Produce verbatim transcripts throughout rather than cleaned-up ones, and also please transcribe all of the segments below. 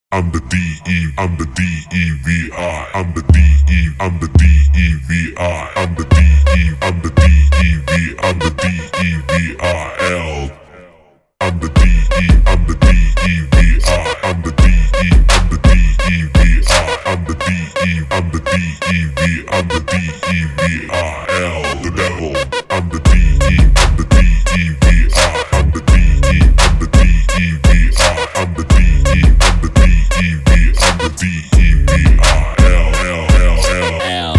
I'm the D E, I'm the D E V I, I'm the D E, I'm the D E V I, I'm the D E, I'm the D E V, I'm the D E V I L. I'm the D E, I'm the D E V I, I'm the D E, I'm the D E V I, I'm the D E, I'm the D E V, I'm the D E V I L. The devil. I'm the D E, I'm the D E V I, I'm the D E, I'm the D E V I, I'm the D E, I'm the D E V, I'm the D E V I L L L L.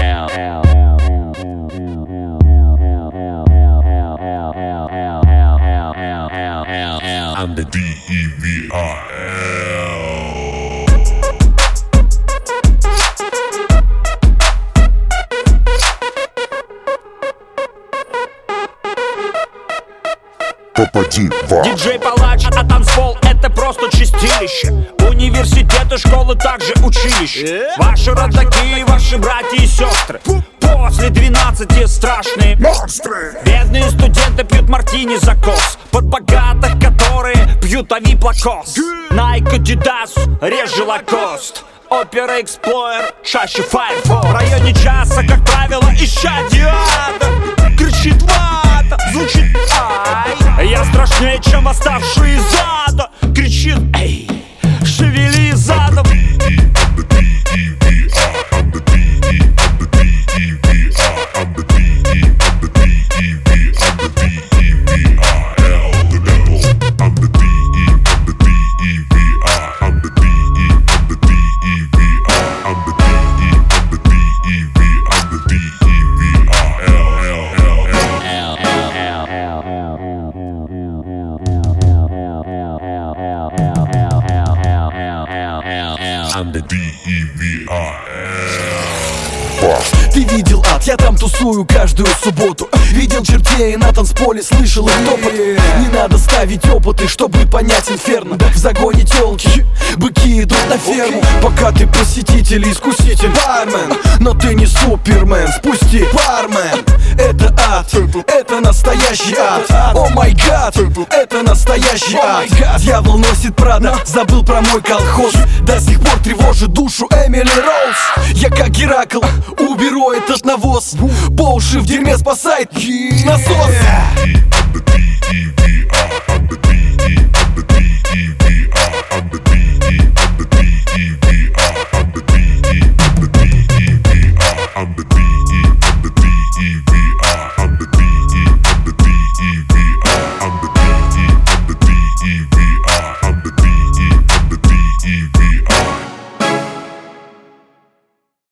I'm the D E V I L. Попади в ад. Диджей Палач, а танцпол это просто чистилище. Университеты, школы, также училище. Ваши родаки, ваши братья и сестры. После двенадцати страшные Монстры. Бедные студенты пьют мартини за кос. Под богатых, которые пьют авиплакос. Найк, Адидас, реже Лакост. Опера, Эксплойер, чаще Firefox. В районе часа, как правило, исчадие ада. Кричит вата, звучит ай. Я страшнее, чем восставший из ада. Кричит эй, шевели задом. I'm the D E V I L. Ты видел ад, я там тусую каждую субботу. Видел чертей на танцполе, слышал их топот. Не надо ставить опыты, чтобы понять инферно. В загоне телки, быки идут на ферму. Пока ты посетитель, искуситель, бармен. Но ты не супермен, спусти бармен. Это ад, это настоящий ад. О май гад, это настоящий ад. Дьявол носит Прада, забыл про мой колхоз. До сих пор тревожит душу Эмили Роуз. Я как Геракл, уберу этот навоз. По уши в дерьме спасает насос.